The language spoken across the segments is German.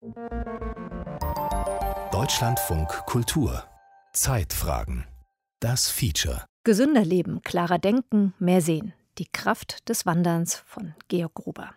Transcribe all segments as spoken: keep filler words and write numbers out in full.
Deutschlandfunk Kultur. Zeitfragen. Das Feature. Gesünder leben, klarer denken, mehr sehen. Die Kraft des Wanderns von Georg Gruber.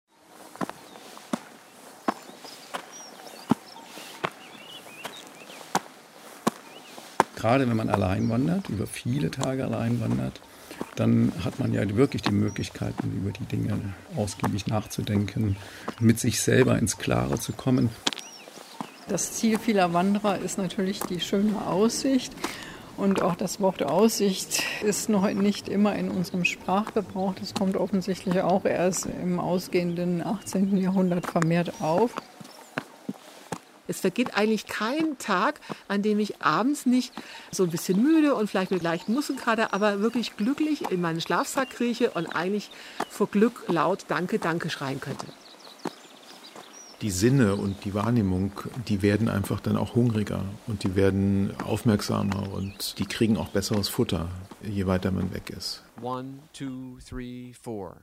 Gerade wenn man allein wandert, über viele Tage allein wandert, dann hat man ja wirklich die Möglichkeiten, über die Dinge ausgiebig nachzudenken, mit sich selber ins Klare zu kommen. Das Ziel vieler Wanderer ist natürlich die schöne Aussicht. Und auch das Wort Aussicht ist noch nicht immer in unserem Sprachgebrauch. Das kommt offensichtlich auch erst im ausgehenden achtzehnten Jahrhundert vermehrt auf. Es vergeht eigentlich kein Tag, an dem ich abends nicht so ein bisschen müde und vielleicht mit leichten Muskelkater, aber wirklich glücklich in meinen Schlafsack krieche und eigentlich vor Glück laut Danke, Danke schreien könnte. Die Sinne und die Wahrnehmung, die werden einfach dann auch hungriger und die werden aufmerksamer und die kriegen auch besseres Futter, je weiter man weg ist. One, two, three, four.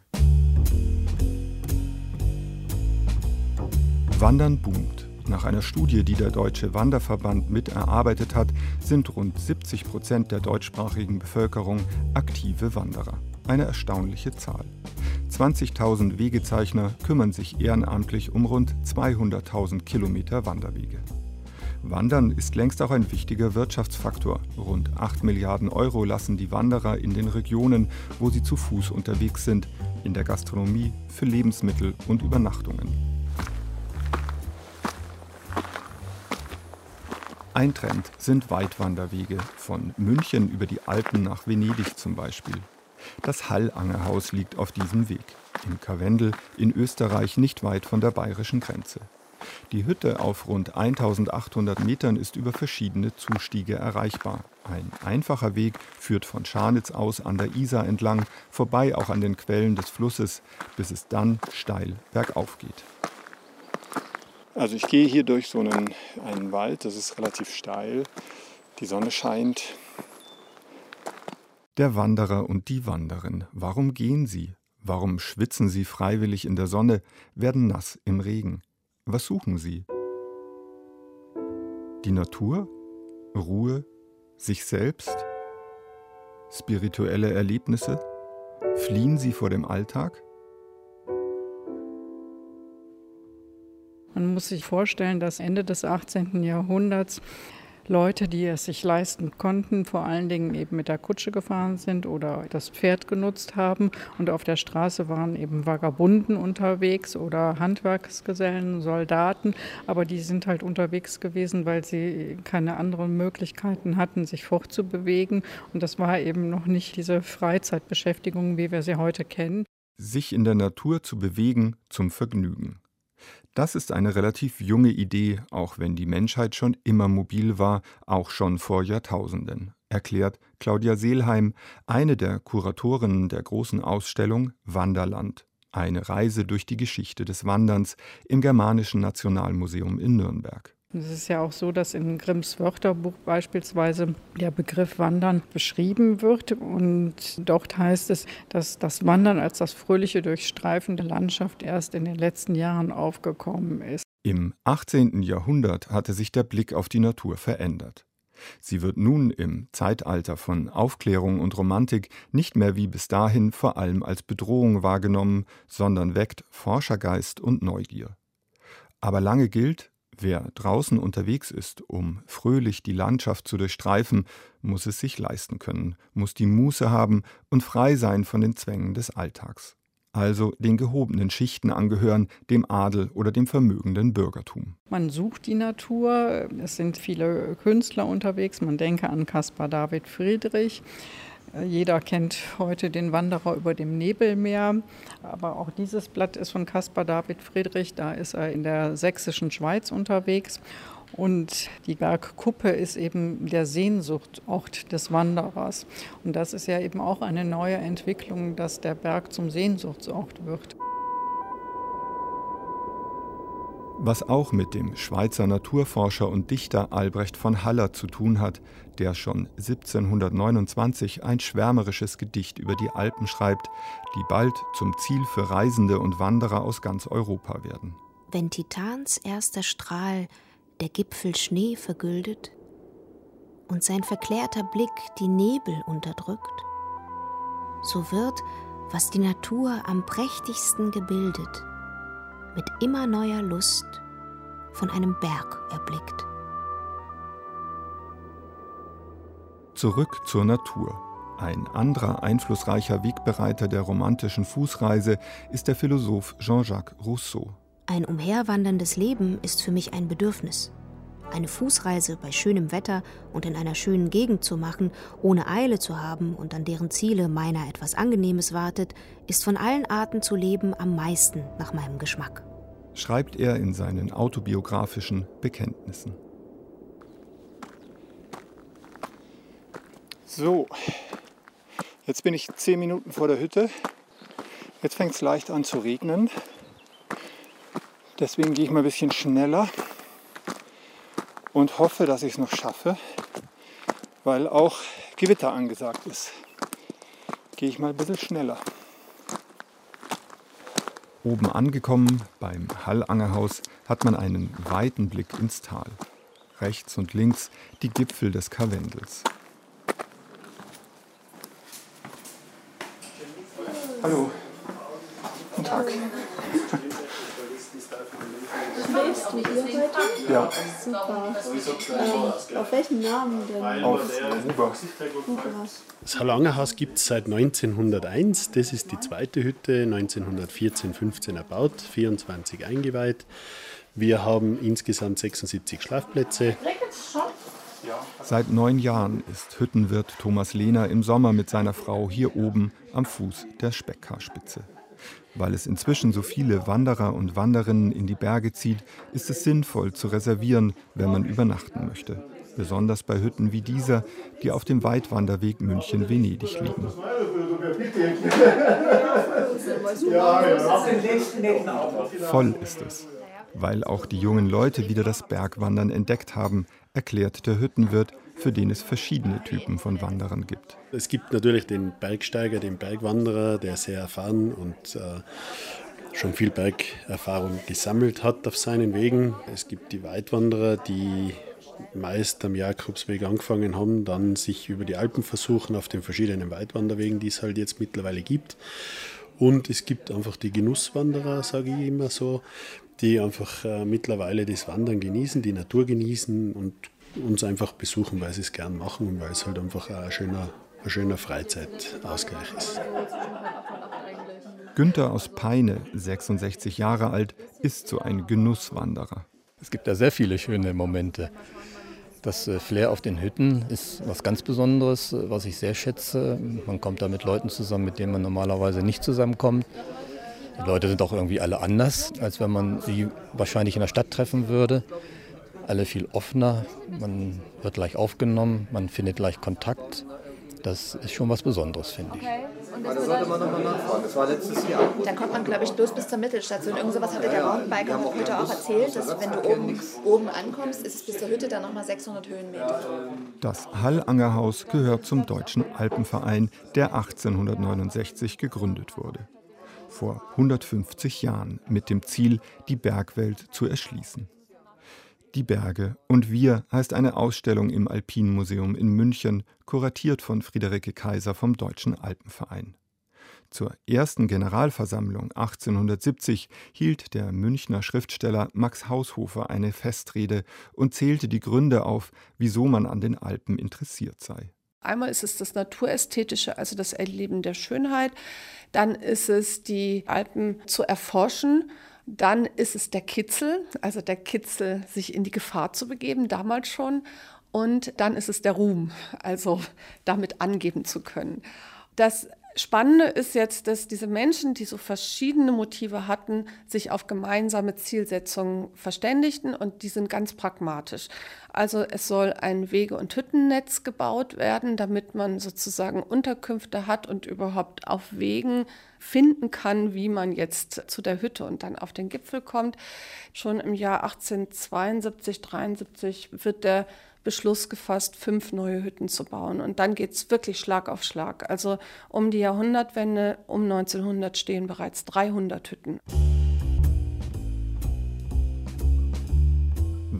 Wandern boomt. Nach einer Studie, die der Deutsche Wanderverband mit erarbeitet hat, sind rund siebzig Prozent der deutschsprachigen Bevölkerung aktive Wanderer. Eine erstaunliche Zahl. zwanzigtausend Wegezeichner kümmern sich ehrenamtlich um rund zweihunderttausend Kilometer Wanderwege. Wandern ist längst auch ein wichtiger Wirtschaftsfaktor. Rund acht Milliarden Euro lassen die Wanderer in den Regionen, wo sie zu Fuß unterwegs sind, in der Gastronomie, für Lebensmittel und Übernachtungen. Ein Trend sind Weitwanderwege, von München über die Alpen nach Venedig zum Beispiel. Das Hallangerhaus liegt auf diesem Weg, im Karwendel in Österreich, nicht weit von der bayerischen Grenze. Die Hütte auf rund eintausendachthundert Metern ist über verschiedene Zustiege erreichbar. Ein einfacher Weg führt von Scharnitz aus an der Isar entlang, vorbei auch an den Quellen des Flusses, bis es dann steil bergauf geht. Also ich gehe hier durch so einen, einen Wald, das ist relativ steil, die Sonne scheint. Der Wanderer und die Wanderin, warum gehen sie? Warum schwitzen sie freiwillig in der Sonne, werden nass im Regen? Was suchen sie? Die Natur? Ruhe? Sich selbst? Spirituelle Erlebnisse? Fliehen sie vor dem Alltag? Man muss sich vorstellen, dass Ende des achtzehnten Jahrhunderts Leute, die es sich leisten konnten, vor allen Dingen eben mit der Kutsche gefahren sind oder das Pferd genutzt haben. Und auf der Straße waren eben Vagabunden unterwegs oder Handwerksgesellen, Soldaten. Aber die sind halt unterwegs gewesen, weil sie keine anderen Möglichkeiten hatten, sich fortzubewegen. Und das war eben noch nicht diese Freizeitbeschäftigung, wie wir sie heute kennen. Sich in der Natur zu bewegen zum Vergnügen. Das ist eine relativ junge Idee, auch wenn die Menschheit schon immer mobil war, auch schon vor Jahrtausenden, erklärt Claudia Seelheim, eine der Kuratorinnen der großen Ausstellung Wanderland, eine Reise durch die Geschichte des Wanderns im Germanischen Nationalmuseum in Nürnberg. Es ist ja auch so, dass in Grimms Wörterbuch beispielsweise der Begriff Wandern beschrieben wird. Und dort heißt es, dass das Wandern als das fröhliche Durchstreifen der Landschaft erst in den letzten Jahren aufgekommen ist. Im achtzehnten Jahrhundert hatte sich der Blick auf die Natur verändert. Sie wird nun im Zeitalter von Aufklärung und Romantik nicht mehr wie bis dahin vor allem als Bedrohung wahrgenommen, sondern weckt Forschergeist und Neugier. Aber lange gilt, wer draußen unterwegs ist, um fröhlich die Landschaft zu durchstreifen, muss es sich leisten können, muss die Muße haben und frei sein von den Zwängen des Alltags. Also den gehobenen Schichten angehören, dem Adel oder dem vermögenden Bürgertum. Man sucht die Natur, es sind viele Künstler unterwegs, man denke an Caspar David Friedrich. Jeder kennt heute den Wanderer über dem Nebelmeer, aber auch dieses Blatt ist von Caspar David Friedrich, da ist er in der sächsischen Schweiz unterwegs. Und die Bergkuppe ist eben der Sehnsuchtsort des Wanderers. Und das ist ja eben auch eine neue Entwicklung, dass der Berg zum Sehnsuchtsort wird. Was auch mit dem Schweizer Naturforscher und Dichter Albrecht von Haller zu tun hat, der schon siebzehnhundertneunundzwanzig ein schwärmerisches Gedicht über die Alpen schreibt, die bald zum Ziel für Reisende und Wanderer aus ganz Europa werden. Wenn Titans erster Strahl der Gipfel Schnee vergüldet und sein verklärter Blick die Nebel unterdrückt, so wird, was die Natur am prächtigsten gebildet, mit immer neuer Lust von einem Berg erblickt. Zurück zur Natur. Ein anderer einflussreicher Wegbereiter der romantischen Fußreise ist der Philosoph Jean-Jacques Rousseau. Ein umherwanderndes Leben ist für mich ein Bedürfnis. Eine Fußreise bei schönem Wetter und in einer schönen Gegend zu machen, ohne Eile zu haben und an deren Ziele meiner etwas Angenehmes wartet, ist von allen Arten zu leben am meisten nach meinem Geschmack, schreibt er in seinen autobiografischen Bekenntnissen. So, jetzt bin ich zehn Minuten vor der Hütte. Jetzt fängt es leicht an zu regnen. Deswegen gehe ich mal ein bisschen schneller und hoffe, dass ich es noch schaffe, weil auch Gewitter angesagt ist. Gehe ich mal ein bisschen schneller. Oben angekommen, beim Hallangerhaus, hat man einen weiten Blick ins Tal. Rechts und links die Gipfel des Karwendels. Hallo. Guten Tag. Lebst du hier heute? Ja. Super. Ähm, auf welchen Namen denn? Auf Huber. Das Hallangerhaus gibt es seit neunzehnhunderteins. Das ist die zweite Hütte, neunzehnhundertvierzehn fünfzehn erbaut, vierundzwanzig eingeweiht. Wir haben insgesamt sechsundsiebzig Schlafplätze. Seit neun Jahren ist Hüttenwirt Thomas Lehner im Sommer mit seiner Frau hier oben am Fuß der Speckkarspitze. Weil es inzwischen so viele Wanderer und Wanderinnen in die Berge zieht, ist es sinnvoll zu reservieren, wenn man übernachten möchte. Besonders bei Hütten wie dieser, die auf dem Weitwanderweg München-Venedig liegen. Voll ist es. Weil auch die jungen Leute wieder das Bergwandern entdeckt haben, erklärt der Hüttenwirt, für den es verschiedene Typen von Wanderern gibt. Es gibt natürlich den Bergsteiger, den Bergwanderer, der sehr erfahren und äh, schon viel Bergerfahrung gesammelt hat auf seinen Wegen. Es gibt die Weitwanderer, die meist am Jakobsweg angefangen haben, dann sich über die Alpen versuchen auf den verschiedenen Weitwanderwegen, die es halt jetzt mittlerweile gibt. Und es gibt einfach die Genusswanderer, sage ich immer so, die einfach äh, mittlerweile das Wandern genießen, die Natur genießen und uns einfach besuchen, weil sie es gern machen und weil es halt einfach ein schöner, ein schöner Freizeitausgleich ist. Günther aus Peine, sechsundsechzig Jahre alt, ist so ein Genusswanderer. Es gibt da sehr viele schöne Momente. Das Flair auf den Hütten ist was ganz Besonderes, was ich sehr schätze. Man kommt da mit Leuten zusammen, mit denen man normalerweise nicht zusammenkommt. Die Leute sind auch irgendwie alle anders, als wenn man sie wahrscheinlich in der Stadt treffen würde. Alle viel offener, man wird gleich aufgenommen, man findet gleich Kontakt. Das ist schon was Besonderes, finde ich. Okay. Und das sollte man nochmal nachfragen. Das war letztes Jahr. Da kommt man, glaube ich, bloß bis zur Mittelstation. Irgend sowas hatte der Mountainbiker heute auch erzählt, dass wenn du oben, oben ankommst, ist es bis zur Hütte dann nochmal sechshundert Höhenmeter. Das Hallangerhaus gehört zum Deutschen Alpenverein, der achtzehnhundertneunundsechzig gegründet wurde. Vor hundertfünfzig Jahren mit dem Ziel, die Bergwelt zu erschließen. Die Berge und wir heißt eine Ausstellung im Alpinmuseum in München, kuratiert von Friederike Kaiser vom Deutschen Alpenverein. Zur ersten Generalversammlung achtzehnhundertsiebzig hielt der Münchner Schriftsteller Max Haushofer eine Festrede und zählte die Gründe auf, wieso man an den Alpen interessiert sei. Einmal ist es das Naturästhetische, also das Erleben der Schönheit. Dann ist es, die Alpen zu erforschen. Dann ist es der Kitzel, also der Kitzel, sich in die Gefahr zu begeben, damals schon. Und dann ist es der Ruhm, also damit angeben zu können. Das Spannende ist jetzt, dass diese Menschen, die so verschiedene Motive hatten, sich auf gemeinsame Zielsetzungen verständigten und die sind ganz pragmatisch. Also es soll ein Wege- und Hüttennetz gebaut werden, damit man sozusagen Unterkünfte hat und überhaupt auf Wegen finden kann, wie man jetzt zu der Hütte und dann auf den Gipfel kommt. Schon im Jahr achtzehnhundertzweiundsiebzig, dreiundsiebzig wird der Beschluss gefasst, fünf neue Hütten zu bauen. Und dann geht es wirklich Schlag auf Schlag. Also um die Jahrhundertwende, um neunzehnhundert stehen bereits dreihundert Hütten.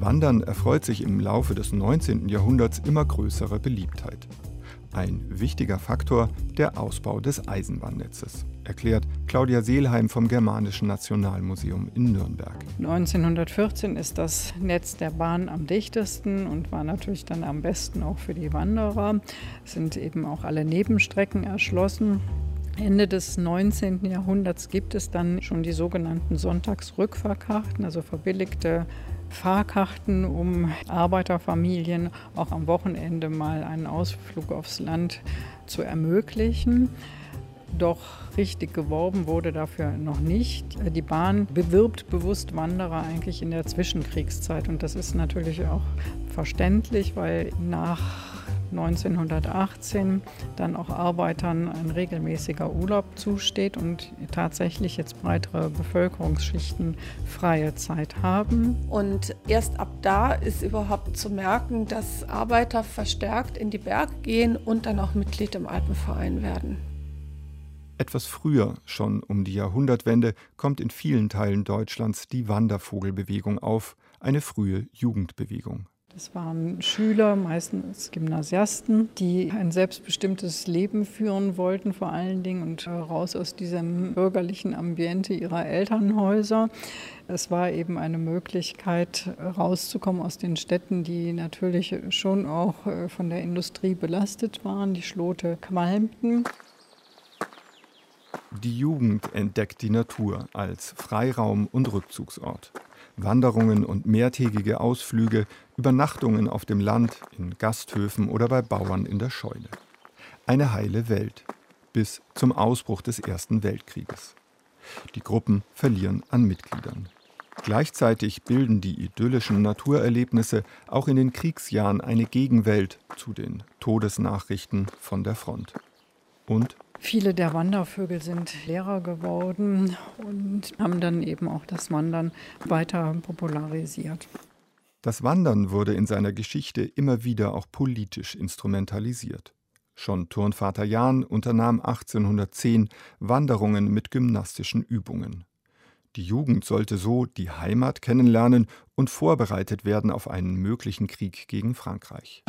Wandern erfreut sich im Laufe des neunzehnten Jahrhunderts immer größerer Beliebtheit. Ein wichtiger Faktor der Ausbau des Eisenbahnnetzes, erklärt Claudia Seelheim vom Germanischen Nationalmuseum in Nürnberg. neunzehnhundertvierzehn ist das Netz der Bahn am dichtesten und war natürlich dann am besten auch für die Wanderer. Es sind eben auch alle Nebenstrecken erschlossen. Ende des neunzehnten Jahrhunderts gibt es dann schon die sogenannten Sonntagsrückfahrkarten, also verbilligte Fahrkarten, um Arbeiterfamilien auch am Wochenende mal einen Ausflug aufs Land zu ermöglichen. Doch richtig geworben wurde dafür noch nicht. Die Bahn bewirbt bewusst Wanderer eigentlich in der Zwischenkriegszeit. Und das ist natürlich auch verständlich, weil nach neunzehnhundertachtzehn dann auch Arbeitern ein regelmäßiger Urlaub zusteht und tatsächlich jetzt breitere Bevölkerungsschichten freie Zeit haben. Und erst ab da ist überhaupt zu merken, dass Arbeiter verstärkt in die Berge gehen und dann auch Mitglied im Alpenverein werden. Etwas früher, schon um die Jahrhundertwende, kommt in vielen Teilen Deutschlands die Wandervogelbewegung auf, eine frühe Jugendbewegung. Das waren Schüler, meistens Gymnasiasten, die ein selbstbestimmtes Leben führen wollten vor allen Dingen und raus aus diesem bürgerlichen Ambiente ihrer Elternhäuser. Es war eben eine Möglichkeit, rauszukommen aus den Städten, die natürlich schon auch von der Industrie belastet waren. Die Schlote qualmten. Die Jugend entdeckt die Natur als Freiraum und Rückzugsort. Wanderungen und mehrtägige Ausflüge, Übernachtungen auf dem Land, in Gasthöfen oder bei Bauern in der Scheune. Eine heile Welt, bis zum Ausbruch des Ersten Weltkrieges. Die Gruppen verlieren an Mitgliedern. Gleichzeitig bilden die idyllischen Naturerlebnisse auch in den Kriegsjahren eine Gegenwelt zu den Todesnachrichten von der Front. Und viele der Wandervögel sind Lehrer geworden und haben dann eben auch das Wandern weiter popularisiert. Das Wandern wurde in seiner Geschichte immer wieder auch politisch instrumentalisiert. Schon Turnvater Jahn unternahm achtzehnhundertzehn Wanderungen mit gymnastischen Übungen. Die Jugend sollte so die Heimat kennenlernen und vorbereitet werden auf einen möglichen Krieg gegen Frankreich.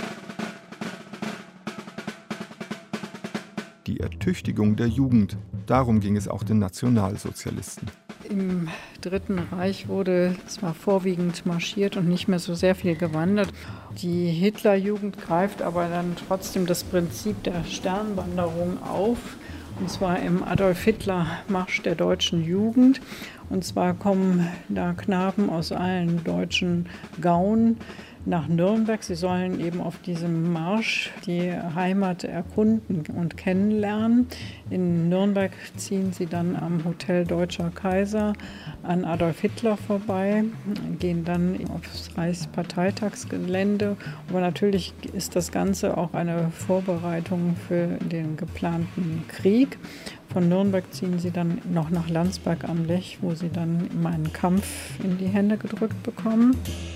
Die Ertüchtigung der Jugend, darum ging es auch den Nationalsozialisten. Im Dritten Reich wurde zwar vorwiegend marschiert und nicht mehr so sehr viel gewandert. Die Hitlerjugend greift aber dann trotzdem das Prinzip der Sternwanderung auf. Und zwar im Adolf-Hitler-Marsch der deutschen Jugend. Und zwar kommen da Knaben aus allen deutschen Gauen nach Nürnberg. Sie sollen eben auf diesem Marsch die Heimat erkunden und kennenlernen. In Nürnberg ziehen sie dann am Hotel Deutscher Kaiser an Adolf Hitler vorbei, gehen dann aufs Reichsparteitagsgelände. Aber natürlich ist das Ganze auch eine Vorbereitung für den geplanten Krieg. Von Nürnberg ziehen sie dann noch nach Landsberg am Lech, wo sie dann einen Kampf in die Hände gedrückt bekommen.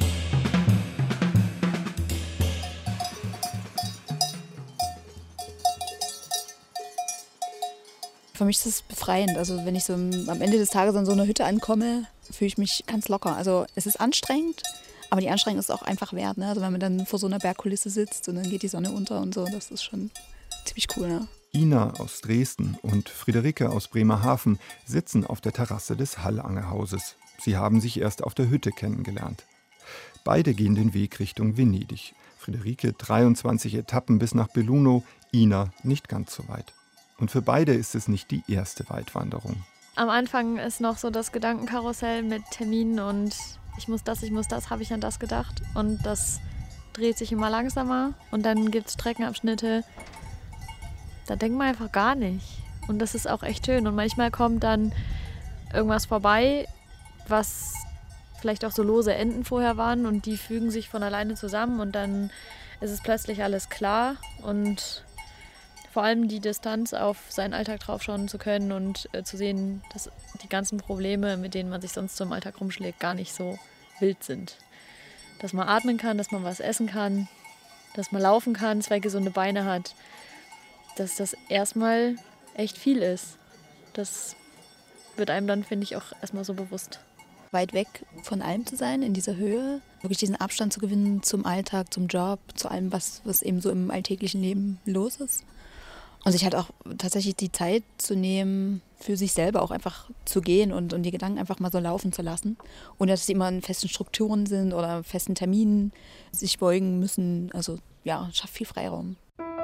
Für mich ist es befreiend. Also wenn ich so am Ende des Tages an so einer Hütte ankomme, fühle ich mich ganz locker. Also es ist anstrengend, aber die Anstrengung ist auch einfach wert. Ne? Also wenn man dann vor so einer Bergkulisse sitzt und dann geht die Sonne unter und so, das ist schon ziemlich cool. Ne? Ina aus Dresden und Friederike aus Bremerhaven sitzen auf der Terrasse des Hallangerhauses. Sie haben sich erst auf der Hütte kennengelernt. Beide gehen den Weg Richtung Venedig. Friederike dreiundzwanzig Etappen bis nach Belluno, Ina nicht ganz so weit. Und für beide ist es nicht die erste Weitwanderung. Am Anfang ist noch so das Gedankenkarussell mit Terminen und ich muss das, ich muss das, habe ich an das gedacht. Und das dreht sich immer langsamer und dann gibt es Streckenabschnitte, da denkt man einfach gar nicht. Und das ist auch echt schön. Und manchmal kommt dann irgendwas vorbei, was vielleicht auch so lose Enden vorher waren und die fügen sich von alleine zusammen und dann ist es plötzlich alles klar und vor allem die Distanz auf seinen Alltag draufschauen zu können und äh, zu sehen, dass die ganzen Probleme, mit denen man sich sonst so im Alltag rumschlägt, gar nicht so wild sind. Dass man atmen kann, dass man was essen kann, dass man laufen kann, zwei gesunde Beine hat, dass das erstmal echt viel ist. Das wird einem dann, finde ich, auch erstmal so bewusst. weit weg von allem zu sein, in dieser Höhe, wirklich diesen Abstand zu gewinnen zum Alltag, zum Job, zu allem, was, was eben so im alltäglichen Leben los ist. Und sich halt auch tatsächlich die Zeit zu nehmen, für sich selber auch einfach zu gehen und, und die Gedanken einfach mal so laufen zu lassen. Ohne dass sie immer in festen Strukturen sind oder festen Terminen sich beugen müssen. Also ja, schafft viel Freiraum.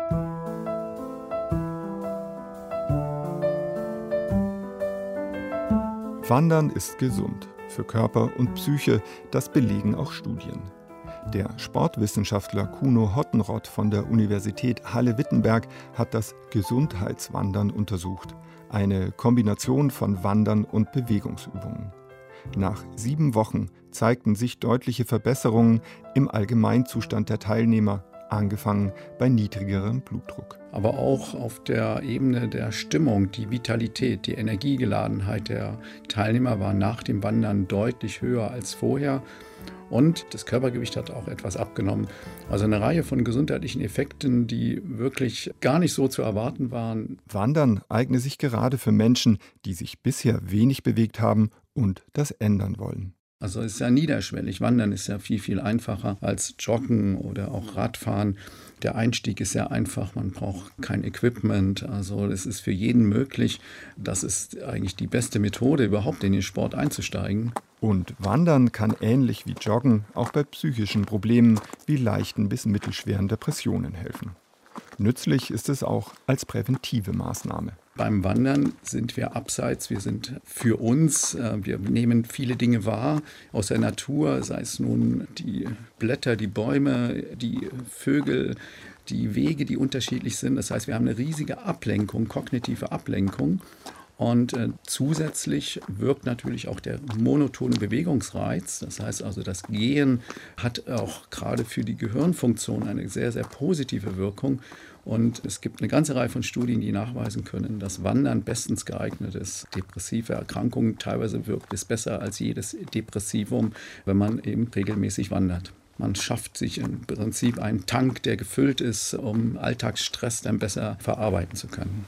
Wandern ist gesund für Körper und Psyche, das belegen auch Studien. Der Sportwissenschaftler Kuno Hottenrott von der Universität Halle-Wittenberg hat das Gesundheitswandern untersucht, eine Kombination von Wandern und Bewegungsübungen. Nach sieben Wochen zeigten sich deutliche Verbesserungen im Allgemeinzustand der Teilnehmer, angefangen bei niedrigerem Blutdruck. Aber auch auf der Ebene der Stimmung, die Vitalität, die Energiegeladenheit der Teilnehmer war nach dem Wandern deutlich höher als vorher. Und das Körpergewicht hat auch etwas abgenommen. Also eine Reihe von gesundheitlichen Effekten, die wirklich gar nicht so zu erwarten waren. Wandern eigne sich gerade für Menschen, die sich bisher wenig bewegt haben und das ändern wollen. Also es ist ja niederschwellig. Wandern ist ja viel, viel einfacher als Joggen oder auch Radfahren. Der Einstieg ist sehr einfach, man braucht kein Equipment. Also es ist für jeden möglich. Das ist eigentlich die beste Methode, überhaupt in den Sport einzusteigen. Und Wandern kann ähnlich wie Joggen auch bei psychischen Problemen wie leichten bis mittelschweren Depressionen helfen. Nützlich ist es auch als präventive Maßnahme. Beim Wandern sind wir abseits, wir sind für uns, wir nehmen viele Dinge wahr aus der Natur, sei es nun die Blätter, die Bäume, die Vögel, die Wege, die unterschiedlich sind. Das heißt, wir haben eine riesige Ablenkung, kognitive Ablenkung. Und äh, zusätzlich wirkt natürlich auch der monotone Bewegungsreiz. Das heißt also, das Gehen hat auch gerade für die Gehirnfunktion eine sehr, sehr positive Wirkung. Und es gibt eine ganze Reihe von Studien, die nachweisen können, dass Wandern bestens geeignet ist. Depressive Erkrankungen, teilweise wirkt es besser als jedes Depressivum, wenn man eben regelmäßig wandert. Man schafft sich im Prinzip einen Tank, der gefüllt ist, um Alltagsstress dann besser verarbeiten zu können.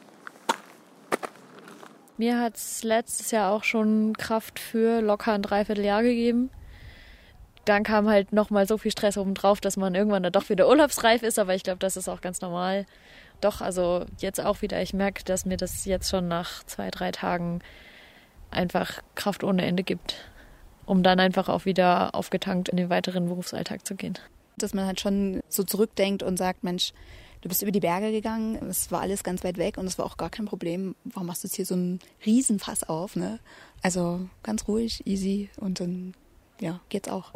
Mir hat es letztes Jahr auch schon Kraft für locker ein Dreivierteljahr gegeben. Dann kam halt nochmal so viel Stress obendrauf, dass man irgendwann dann doch wieder urlaubsreif ist. Aber ich glaube, das ist auch ganz normal. Doch, also jetzt auch wieder. Ich merke, dass mir das jetzt schon nach zwei, drei Tagen einfach Kraft ohne Ende gibt, um dann einfach auch wieder aufgetankt in den weiteren Berufsalltag zu gehen. Dass man halt schon so zurückdenkt und sagt, Mensch, du bist über die Berge gegangen, es war alles ganz weit weg und es war auch gar kein Problem. Warum machst du jetzt hier so einen Riesenfass auf? Ne? Also ganz ruhig, easy und dann ja, geht's auch.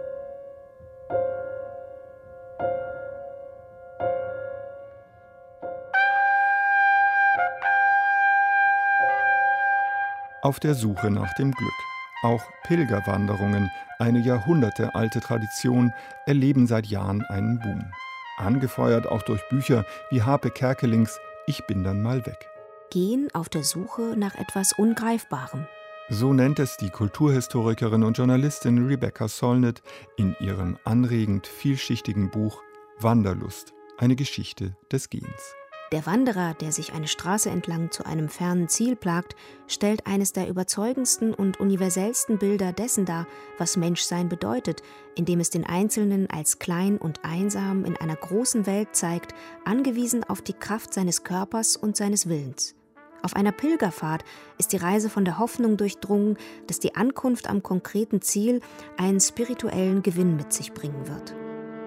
Auf der Suche nach dem Glück. Auch Pilgerwanderungen, eine jahrhundertealte Tradition, erleben seit Jahren einen Boom. Angefeuert auch durch Bücher wie Harpe Kerkelings »Ich bin dann mal weg«. Gehen auf der Suche nach etwas Ungreifbarem. So nennt es die Kulturhistorikerin und Journalistin Rebecca Solnit in ihrem anregend vielschichtigen Buch »Wanderlust. Eine Geschichte des Gehens«. Der Wanderer, der sich eine Straße entlang zu einem fernen Ziel plagt, stellt eines der überzeugendsten und universellsten Bilder dessen dar, was Menschsein bedeutet, indem es den Einzelnen als klein und einsam in einer großen Welt zeigt, angewiesen auf die Kraft seines Körpers und seines Willens. Auf einer Pilgerfahrt ist die Reise von der Hoffnung durchdrungen, dass die Ankunft am konkreten Ziel einen spirituellen Gewinn mit sich bringen wird.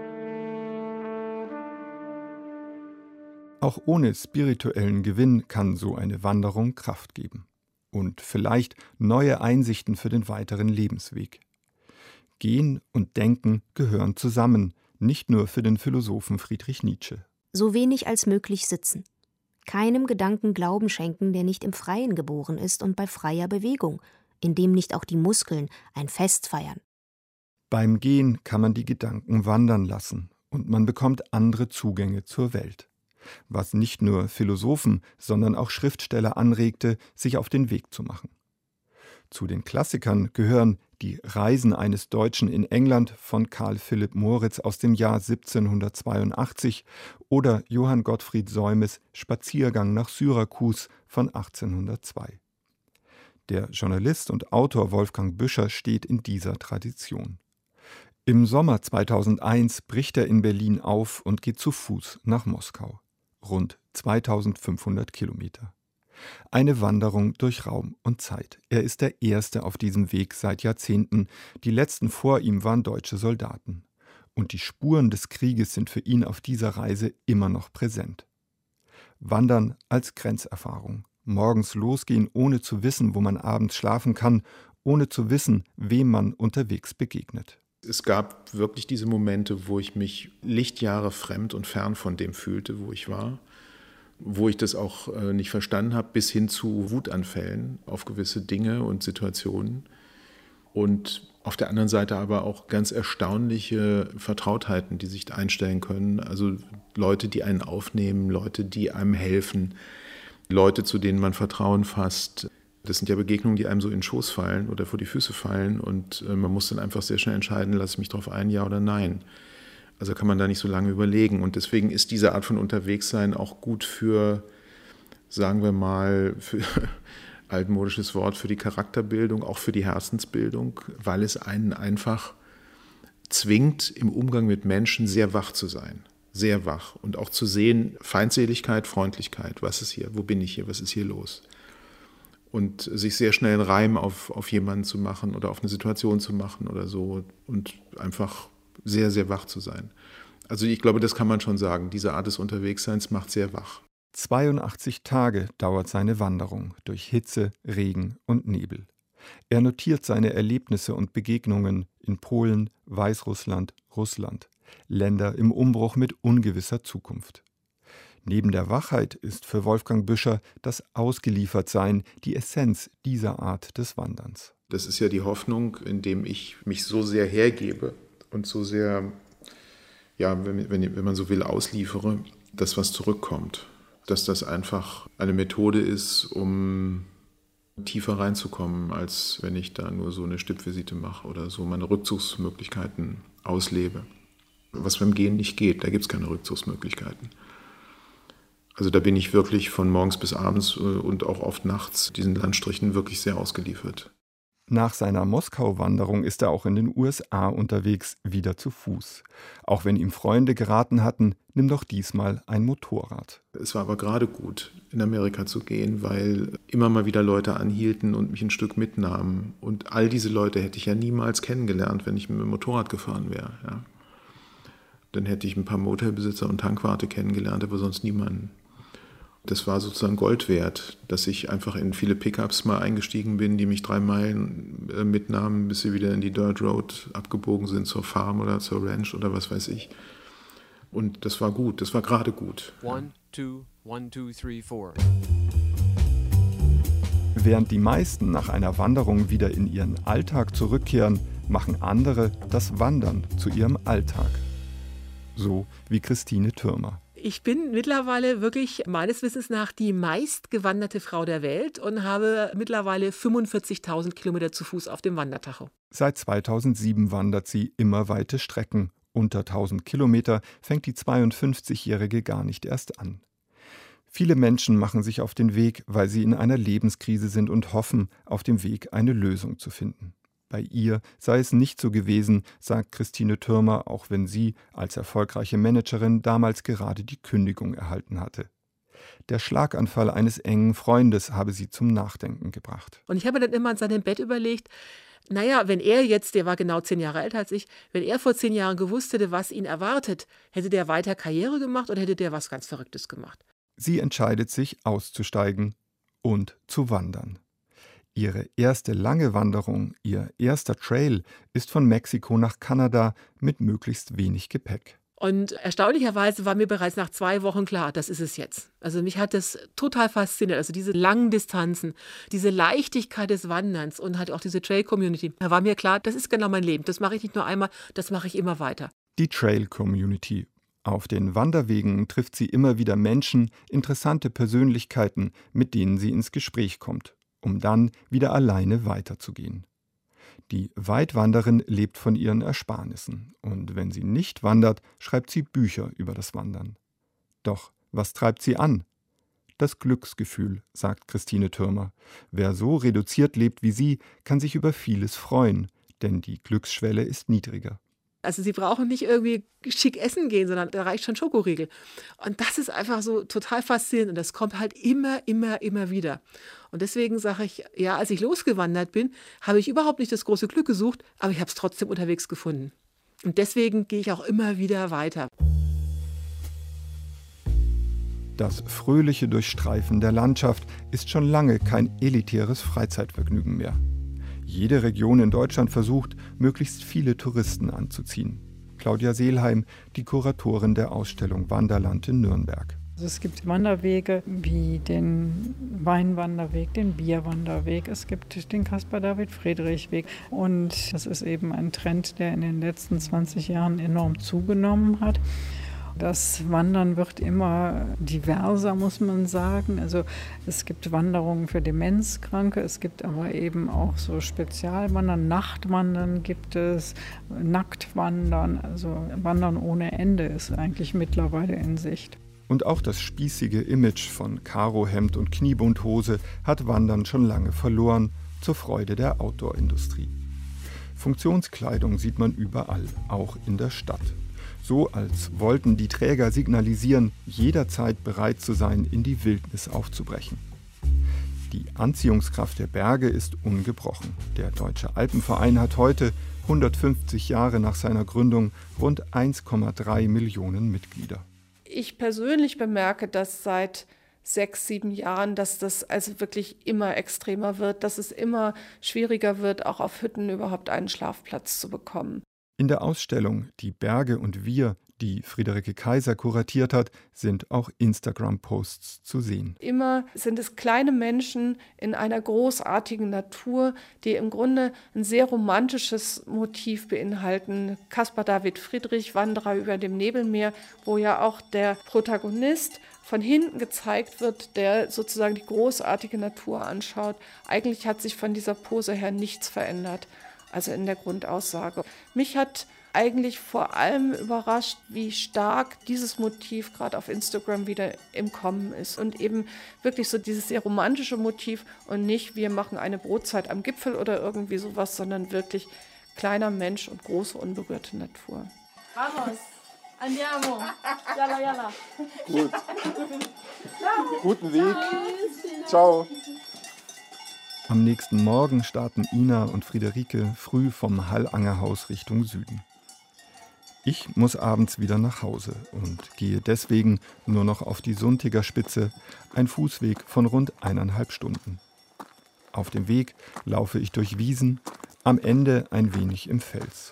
Auch ohne spirituellen Gewinn kann so eine Wanderung Kraft geben. Und vielleicht neue Einsichten für den weiteren Lebensweg. Gehen und Denken gehören zusammen, nicht nur für den Philosophen Friedrich Nietzsche. So wenig als möglich sitzen. Keinem Gedanken Glauben schenken, der nicht im Freien geboren ist und bei freier Bewegung, in dem nicht auch die Muskeln ein Fest feiern. Beim Gehen kann man die Gedanken wandern lassen und man bekommt andere Zugänge zur Welt. Was nicht nur Philosophen, sondern auch Schriftsteller anregte, sich auf den Weg zu machen. Zu den Klassikern gehören Die Reisen eines Deutschen in England von Karl Philipp Moritz aus dem Jahr siebzehnhundertzweiundachtzig oder Johann Gottfried Säumes Spaziergang nach Syrakus von achtzehnhundertzwei. Der Journalist und Autor Wolfgang Büscher steht in dieser Tradition. Im Sommer zweitausendeins bricht er in Berlin auf und geht zu Fuß nach Moskau. Rund zweitausendfünfhundert Kilometer. Eine Wanderung durch Raum und Zeit. Er ist der Erste auf diesem Weg seit Jahrzehnten. Die letzten vor ihm waren deutsche Soldaten. Und die Spuren des Krieges sind für ihn auf dieser Reise immer noch präsent. Wandern als Grenzerfahrung. Morgens losgehen, ohne zu wissen, wo man abends schlafen kann, ohne zu wissen, wem man unterwegs begegnet. Es gab wirklich diese Momente, wo ich mich Lichtjahre fremd und fern von dem fühlte, wo ich war, wo ich das auch äh, nicht verstanden habe, bis hin zu Wutanfällen auf gewisse Dinge und Situationen. Und auf der anderen Seite aber auch ganz erstaunliche Vertrautheiten, die sich einstellen können. Also Leute, die einen aufnehmen, Leute, die einem helfen, Leute, zu denen man Vertrauen fasst. Das sind ja Begegnungen, die einem so in den Schoß fallen oder vor die Füße fallen. Und äh, man muss dann einfach sehr schnell entscheiden, lasse ich mich drauf ein, ja oder nein. Also kann man da nicht so lange überlegen. Und deswegen ist diese Art von Unterwegssein auch gut für, sagen wir mal, für altmodisches Wort, für die Charakterbildung, auch für die Herzensbildung, weil es einen einfach zwingt, im Umgang mit Menschen sehr wach zu sein. Sehr wach. Und auch zu sehen, Feindseligkeit, Freundlichkeit, was ist hier, wo bin ich hier, was ist hier los? Und sich sehr schnell einen Reim auf, auf jemanden zu machen oder auf eine Situation zu machen oder so und einfach sehr, sehr wach zu sein. Also ich glaube, das kann man schon sagen. Diese Art des Unterwegsseins macht sehr wach. zweiundachtzig Tage dauert seine Wanderung durch Hitze, Regen und Nebel. Er notiert seine Erlebnisse und Begegnungen in Polen, Weißrussland, Russland, Länder im Umbruch mit ungewisser Zukunft. Neben der Wachheit ist für Wolfgang Büscher das Ausgeliefertsein die Essenz dieser Art des Wanderns. Das ist ja die Hoffnung, indem ich mich so sehr hergebe und so sehr, ja, wenn, wenn, wenn man so will, ausliefere, dass was zurückkommt. Dass das einfach eine Methode ist, um tiefer reinzukommen, als wenn ich da nur so eine Stippvisite mache oder so meine Rückzugsmöglichkeiten auslebe. Was beim Gehen nicht geht, da gibt es keine Rückzugsmöglichkeiten. Also da bin ich wirklich von morgens bis abends und auch oft nachts diesen Landstrichen wirklich sehr ausgeliefert. Nach seiner Moskau-Wanderung ist er auch in den U S A unterwegs, wieder zu Fuß. Auch wenn ihm Freunde geraten hatten, nimm doch diesmal ein Motorrad. Es war aber gerade gut, in Amerika zu gehen, weil immer mal wieder Leute anhielten und mich ein Stück mitnahmen. Und all diese Leute hätte ich ja niemals kennengelernt, wenn ich mit dem Motorrad gefahren wäre. Ja. Dann hätte ich ein paar Motelbesitzer und Tankwarte kennengelernt, aber sonst niemanden. Das war sozusagen Gold wert, dass ich einfach in viele Pickups mal eingestiegen bin, die mich drei Meilen äh, mitnahmen, bis sie wieder in die Dirt Road abgebogen sind zur Farm oder zur Ranch oder was weiß ich. Und das war gut, das war gerade gut. One, two, one, two, three, four. Während die meisten nach einer Wanderung wieder in ihren Alltag zurückkehren, machen andere das Wandern zu ihrem Alltag. So wie Christine Thürmer. Ich bin mittlerweile wirklich meines Wissens nach die meistgewanderte Frau der Welt und habe mittlerweile fünfundvierzigtausend Kilometer zu Fuß auf dem Wandertacho. Seit zweitausendsieben wandert sie immer weite Strecken. Unter tausend Kilometer fängt die zweiundfünfzigjährige gar nicht erst an. Viele Menschen machen sich auf den Weg, weil sie in einer Lebenskrise sind und hoffen, auf dem Weg eine Lösung zu finden. Bei ihr sei es nicht so gewesen, sagt Christine Thürmer, auch wenn sie als erfolgreiche Managerin damals gerade die Kündigung erhalten hatte. Der Schlaganfall eines engen Freundes habe sie zum Nachdenken gebracht. Und ich habe mir dann immer an seinem Bett überlegt, naja, wenn er jetzt, der war genau zehn Jahre älter als ich, wenn er vor zehn Jahren gewusst hätte, was ihn erwartet, hätte der weiter Karriere gemacht oder hätte der was ganz Verrücktes gemacht? Sie entscheidet sich, auszusteigen und zu wandern. Ihre erste lange Wanderung, ihr erster Trail, ist von Mexiko nach Kanada mit möglichst wenig Gepäck. Und erstaunlicherweise war mir bereits nach zwei Wochen klar, das ist es jetzt. Also mich hat das total fasziniert, also diese langen Distanzen, diese Leichtigkeit des Wanderns und halt auch diese Trail-Community. Da war mir klar, das ist genau mein Leben. Das mache ich nicht nur einmal, das mache ich immer weiter. Die Trail-Community. Auf den Wanderwegen trifft sie immer wieder Menschen, interessante Persönlichkeiten, mit denen sie ins Gespräch kommt, um dann wieder alleine weiterzugehen. Die Weitwanderin lebt von ihren Ersparnissen und wenn sie nicht wandert, schreibt sie Bücher über das Wandern. Doch was treibt sie an? Das Glücksgefühl, sagt Christine Thürmer. Wer so reduziert lebt wie sie, kann sich über vieles freuen, denn die Glücksschwelle ist niedriger. Also sie brauchen nicht irgendwie schick essen gehen, sondern da reicht schon Schokoriegel. Und das ist einfach so total faszinierend und das kommt halt immer, immer, immer wieder. Und deswegen sage ich, ja, als ich losgewandert bin, habe ich überhaupt nicht das große Glück gesucht, aber ich habe es trotzdem unterwegs gefunden. Und deswegen gehe ich auch immer wieder weiter. Das fröhliche Durchstreifen der Landschaft ist schon lange kein elitäres Freizeitvergnügen mehr. Jede Region in Deutschland versucht, möglichst viele Touristen anzuziehen. Claudia Seelheim, die Kuratorin der Ausstellung Wanderland in Nürnberg. Also es gibt Wanderwege wie den Weinwanderweg, den Bierwanderweg, es gibt den Caspar-David-Friedrich-Weg. Und das ist eben ein Trend, der in den letzten zwanzig Jahren enorm zugenommen hat. Das Wandern wird immer diverser, muss man sagen. Also es gibt Wanderungen für Demenzkranke, es gibt aber eben auch so Spezialwandern, Nachtwandern gibt es, Nacktwandern, also Wandern ohne Ende ist eigentlich mittlerweile in Sicht. Und auch das spießige Image von Karohemd und Kniebundhose hat Wandern schon lange verloren, zur Freude der Outdoor-Industrie. Funktionskleidung sieht man überall, auch in der Stadt. So als wollten die Träger signalisieren, jederzeit bereit zu sein, in die Wildnis aufzubrechen. Die Anziehungskraft der Berge ist ungebrochen. Der Deutsche Alpenverein hat heute, hundertfünfzig Jahre nach seiner Gründung, rund eins Komma drei Millionen Mitglieder. Ich persönlich bemerke, dass seit sechs, sieben Jahren, dass das also wirklich immer extremer wird, dass es immer schwieriger wird, auch auf Hütten überhaupt einen Schlafplatz zu bekommen. In der Ausstellung Die Berge und wir, die Friederike Kaiser kuratiert hat, sind auch Instagram-Posts zu sehen. Immer sind es kleine Menschen in einer großartigen Natur, die im Grunde ein sehr romantisches Motiv beinhalten. Caspar-David-Friedrich, Wanderer über dem Nebelmeer, wo ja auch der Protagonist von hinten gezeigt wird, der sozusagen die großartige Natur anschaut. Eigentlich hat sich von dieser Pose her nichts verändert. Also in der Grundaussage. Mich hat eigentlich vor allem überrascht, wie stark dieses Motiv gerade auf Instagram wieder im Kommen ist. Und eben wirklich so dieses sehr romantische Motiv und nicht, wir machen eine Brotzeit am Gipfel oder irgendwie sowas, sondern wirklich kleiner Mensch und große unberührte Natur. Vamos, andiamo, yalla, yalla. Gut. Guten Weg. Ciao. Am nächsten Morgen starten Ina und Friederike früh vom Hallangerhaus Richtung Süden. Ich muss abends wieder nach Hause und gehe deswegen nur noch auf die Suntiger Spitze, ein Fußweg von rund eineinhalb Stunden. Auf dem Weg laufe ich durch Wiesen, am Ende ein wenig im Fels.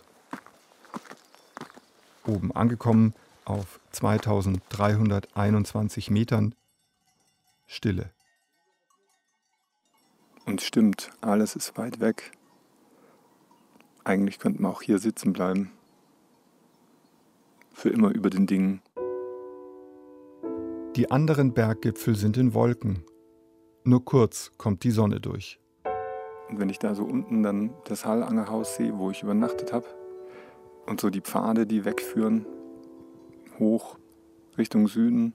Oben angekommen, auf zweitausenddreihunderteinundzwanzig Metern, Stille. Und stimmt, alles ist weit weg. Eigentlich könnte man auch hier sitzen bleiben. Für immer über den Dingen. Die anderen Berggipfel sind in Wolken. Nur kurz kommt die Sonne durch. Und wenn ich da so unten dann das Hallangerhaus sehe, wo ich übernachtet habe, und so die Pfade, die wegführen, hoch Richtung Süden,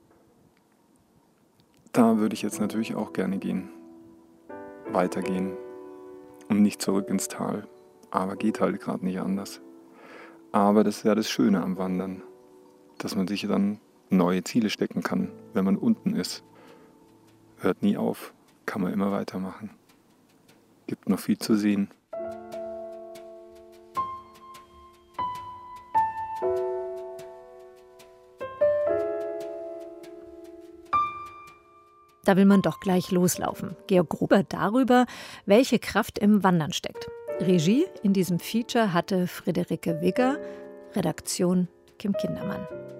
da würde ich jetzt natürlich auch gerne gehen. Weitergehen und nicht zurück ins Tal. Aber geht halt gerade nicht anders. Aber das ist ja das Schöne am Wandern, dass man sich dann neue Ziele stecken kann, wenn man unten ist. Hört nie auf, kann man immer weitermachen. Gibt noch viel zu sehen. Da will man doch gleich loslaufen. Georg Gruber darüber, welche Kraft im Wandern steckt. Regie in diesem Feature hatte Friederike Wigger, Redaktion Kim Kindermann.